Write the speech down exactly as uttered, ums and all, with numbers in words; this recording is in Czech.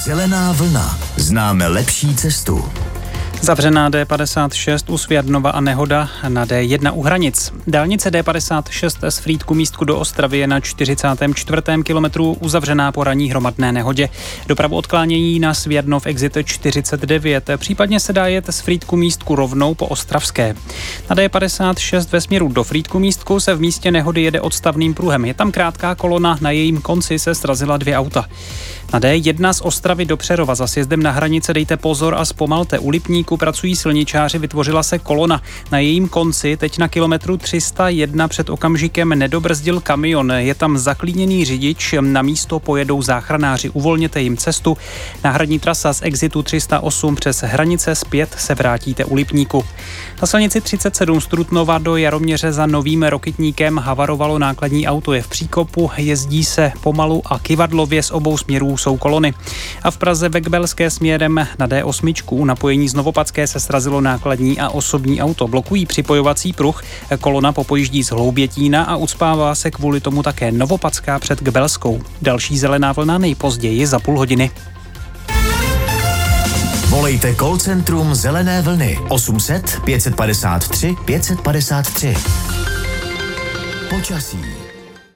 Zelená vlna. Známe lepší cestu. Zavřená D padesát šest u Svěrdnova a nehoda na D jedna u Hranic. Dálnice D padesát šest z Frýdku místku do Ostravy je na čtyřicátém čtvrtém kilometru uzavřená po ranní hromadné nehodě. Dopravu odklánění na Svěrdnov exit čtyřicet devět. Případně se dá jet z Frýdku místku rovnou po Ostravské. Na D padesát šest ve směru do Frýdku místku se v místě nehody jede odstavným pruhem. Je tam krátká kolona, na jejím konci se srazila dvě auta. Na D jedna z Ostravy do Přerova za sjezdem na Hranice dejte pozor a zpomalte. U Lipníku pracují silničáři, vytvořila se kolona. Na jejím konci teď na kilometru tři sta jedna před okamžikem nedobrzdil kamion. Je tam zaklíněný řidič, na místo pojedou záchranáři. Uvolněte jim cestu. Náhradní trasa z exitu tři sta osm přes Hranice zpět se vrátíte u Lipníku. Na silnici třicet sedm z Trutnova do Jaroměře za Novým Rokytníkem havarovalo nákladní auto. Je v příkopu, jezdí se pomalu a kyvadlově, z obou směrů jsou kolony. A v Praze ve Kbelské směrem na D osm u napojení z Novopadské se srazilo nákladní a osobní auto. Blokují připojovací pruh, kolona popojíždí z Hloubětína a ucpává se kvůli tomu také Novopadská před Kbelskou. Další zelená vlna nejpozději za půl hodiny. Volejte call centrum Zelené vlny osm set pět set padesát tři pět set padesát tři. Počasí.